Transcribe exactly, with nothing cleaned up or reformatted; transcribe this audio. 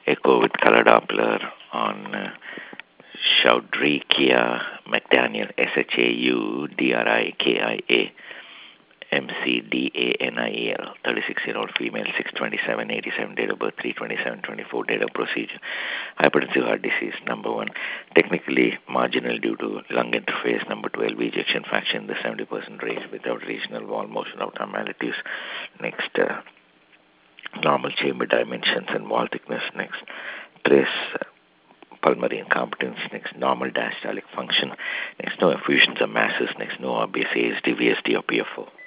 Echo with color Doppler on uh, Shaudrikia McDaniel, S H A U D R I K I A M C D A N I E L, thirty-six-year-old female, six twenty-seven eighty-seven, date of birth three twenty-seven twenty-four, date of procedure. Hypertensive heart disease, number one, technically marginal due to lung interface, number twelve, ejection fraction in the seventy percent range without regional wall motion abnormalities. Next, uh, normal chamber dimensions and wall thickness. Next, trace uh, pulmonary incompetence. Next, normal diastolic function. Next, no effusions or masses. Next, no obvious A S D, V S D, or P F O.